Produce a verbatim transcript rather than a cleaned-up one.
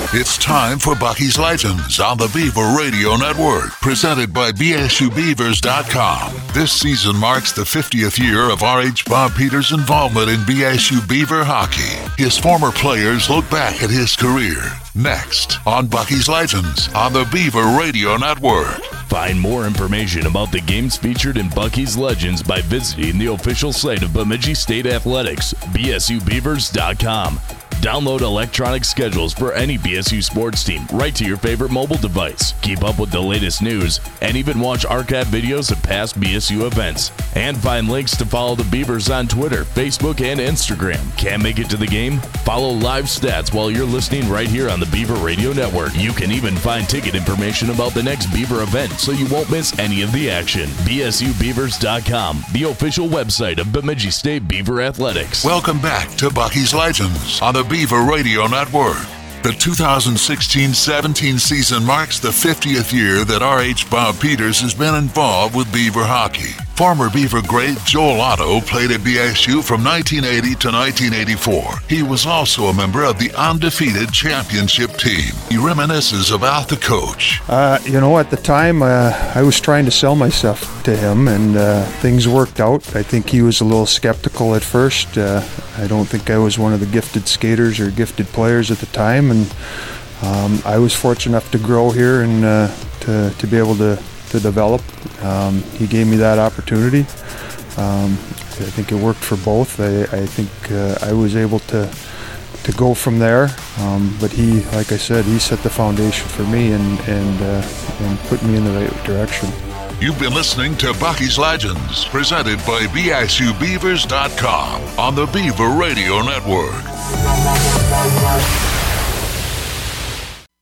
It's time for Bucky's Legends on the Beaver Radio Network, presented by B S U Beavers dot com. This season marks the fiftieth year of R H Bob Peters' involvement in B S U Beaver hockey. His former players look back at his career. Next on Bucky's Legends on the Beaver Radio Network. Find more information about the games featured in Bucky's Legends by visiting the official site of Bemidji State Athletics, B S U Beavers dot com. Download electronic schedules for any B S U sports team right to your favorite mobile device. Keep up with the latest news and even watch archive videos of past B S U events. And find links to follow the Beavers on Twitter, Facebook, and Instagram. Can't make it to the game? Follow live stats while you're listening right here on the Beaver Radio Network. You can even find ticket information about the next Beaver event so you won't miss any of the action. B S U Beavers dot com, the official website of Bemidji State Beaver Athletics. Welcome back to Bucky's Legends on the Beaver Radio Network. The two thousand sixteen seventeen season marks the fiftieth year that R H Bob Peters has been involved with Beaver hockey. Former Beaver great Joel Otto played at B S U from nineteen eighty to nineteen eighty-four. He was also a member of the undefeated championship team. He reminisces about the coach. Uh, you know, at the time, uh, I was trying to sell myself to him, and uh, things worked out. I think he was a little skeptical at first. Uh, I don't think I was one of the gifted skaters or gifted players at the time, and um, I was fortunate enough to grow here and uh, to, to be able to to develop. Um, he gave me that opportunity. Um, I think it worked for both. I, I think uh, I was able to to go from there. Um, but he, like I said, he set the foundation for me and and uh, and put me in the right direction. You've been listening to Bucky's Legends, presented by B S U Beavers dot com on the Beaver Radio Network.